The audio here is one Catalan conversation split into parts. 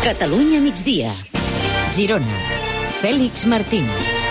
Catalunya migdia. Girona. Fèlix Martín.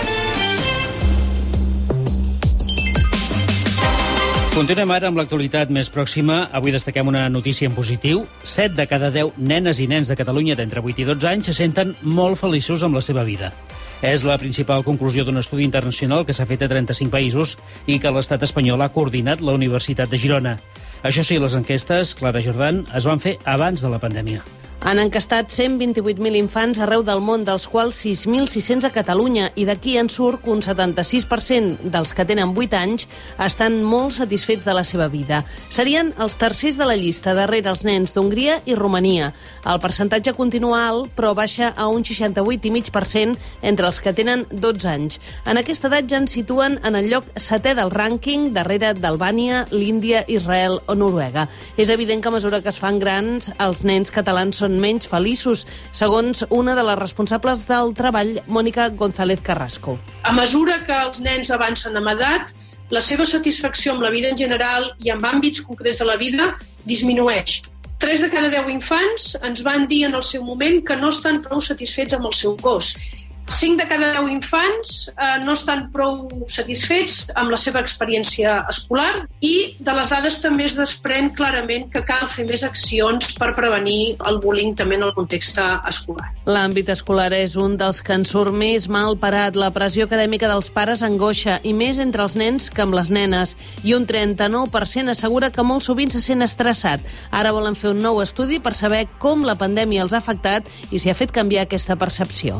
Continuem ara amb l'actualitat més pròxima. Avui destaquem una notícia en positiu. 7 de cada 10 nenes i nens de Catalunya d'entre 8 i 12 anys se senten molt feliços amb la seva vida. És la principal conclusió d'un estudi internacional que s'ha fet a 35 països i que l'estat espanyol ha coordinat la Universitat de Girona. Això sí, les enquestes, Clara Jordan, es van fer abans de la pandèmia. Han encastat 128.000 infants arreu del món, dels quals 6.600 a Catalunya, i d'aquí en surt que un 76% dels que tenen 8 anys estan molt satisfets de la seva vida. Serien els tercers de la llista, darrere els nens d'Hongria i Romania. El percentatge continua alt, però baixa a un 68,5% entre els que tenen 12 anys. En aquesta edat ja ens situen en el lloc 7è del rànquing, darrere d'Albània, l'Índia, Israel o Noruega. És evident que a mesura que es fan grans, els nens catalans són menys feliços, segons una de les responsables del treball, Mònica González Carrasco. A mesura que els nens avancen amb edat, la seva satisfacció amb la vida en general i amb àmbits concrets de la vida disminueix. 3 de cada 10 infants ens van dir en el seu moment que no estan prou satisfets amb el seu cos. 5 de cada 10 infants no estan prou satisfets amb la seva experiència escolar, i de les dades també es desprèn clarament que cal fer més accions per prevenir el bullying també en el context escolar. L'àmbit escolar és un dels que en surt més mal parat. La pressió acadèmica dels pares angoixa, i més entre els nens que amb les nenes, i un 39% assegura que molt sovint se sent estressat. Ara volen fer un nou estudi per saber com la pandèmia els ha afectat i si ha fet canviar aquesta percepció.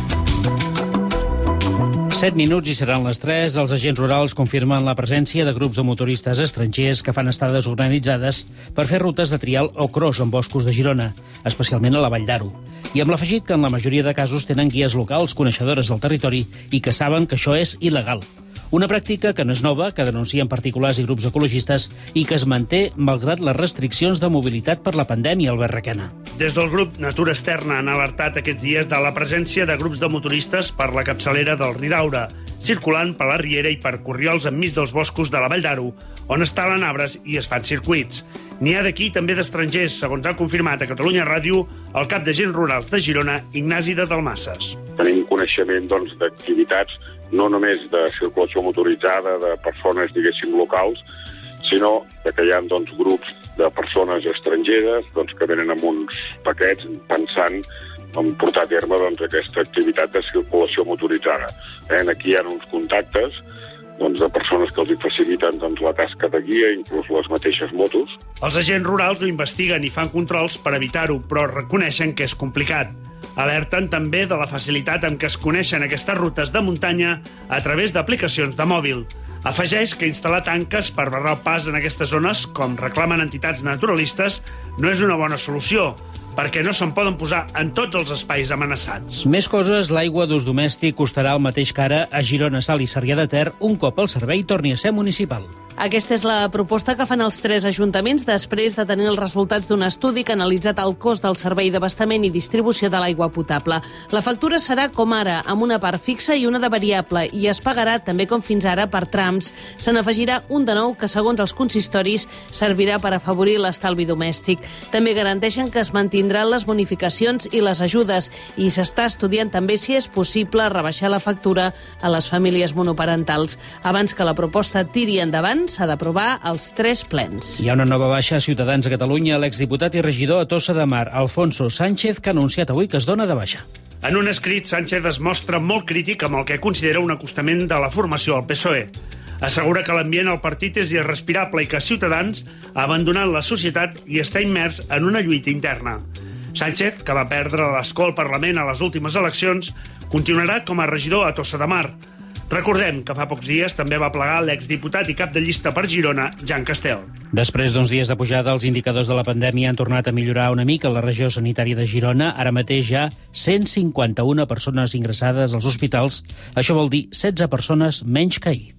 7 minuts i seran les 3. Els agents rurals confirmen la presència de grups de motoristes estrangers que fan estades organitzades per fer rutes de trial o cross en boscos de Girona, especialment a la Vall d'Aro. I amb l'afegit que en la majoria de casos tenen guies locals coneixedores del territori i que saben que això és il·legal. Una pràctica que no és nova, que denuncien particulars i grups ecologistes i que es manté malgrat les restriccions de mobilitat per la pandèmia, Albert Requena. Des del grup Natura Externa han alertat aquests dies de la presència de grups de motoristes per la capçalera del Ridaura, circulant per la riera i per corriols enmig dels boscos de la Vall d'Aro, on es talen arbres i es fan circuits. N'hi ha d'aquí també d'estrangers, segons ha confirmat a Catalunya Ràdio el cap d'agents rurals de Girona, Ignasi de Dalmasses. Tenim coneixement d'activitats no només de circulació motoritzada de persones, diguéssim, locals, sinó que hi ha grups de persones estrangeres que venen amb uns paquets pensant en portar a terme aquesta activitat de circulació motoritzada. Aquí hi ha uns contactes de persones que els hi faciliten la tasca de guia, inclús les mateixes motos. Els agents rurals ho investiguen i fan controls per evitar-ho, però reconeixen que és complicat. Alerten també de la facilitat amb què es coneixen aquestes rutes de muntanya a través d'aplicacions de mòbil. Afegeix que instal·lar tanques per barrar el pas en aquestes zones, com reclamen entitats naturalistes, no és una bona solució, perquè no se'n poden posar en tots els espais amenaçats. Més coses, l'aigua d'ús domèstic costarà el mateix que ara a Girona, Salt i Sarrià de Ter un cop el servei torni a ser municipal. Aquesta és la proposta que fan els 3 ajuntaments després de tenir els resultats d'un estudi que ha analitzat el cost del servei d'abastament i distribució de l'aigua potable. La factura serà com ara, amb una part fixa i una de variable, i es pagarà també com fins ara per trams. Se n'afegirà un de nou que, segons els consistoris, servirà per afavorir l'estalvi domèstic. També garanteixen que es mantindran les bonificacions i les ajudes, i s'està estudiant també si és possible rebaixar la factura a les famílies monoparentals. Abans que la proposta tiri endavant, s'ha d'aprovar els 3 plens. Hi ha una nova baixa a Ciutadans a Catalunya. L'exdiputat i regidor a Tossa de Mar, Alfonso Sánchez, que ha anunciat avui que es dona de baixa. En un escrit, Sánchez es mostra molt crític amb el que considera un acostament de la formació al PSOE. Assegura que l'ambient al partit és irrespirable i que Ciutadans ha abandonat la societat i està immers en una lluita interna. Sánchez, que va perdre l'escó al Parlament a les últimes eleccions, continuarà com a regidor a Tossa de Mar. Recordem que fa pocs dies també va plegar l'exdiputat i cap de llista per Girona, Jan Castel. Després d'uns dies de pujada, els indicadors de la pandèmia han tornat a millorar una mica a la regió sanitària de Girona. Ara mateix hi ha 151 persones ingressades als hospitals. Això vol dir 16 persones menys que ahir.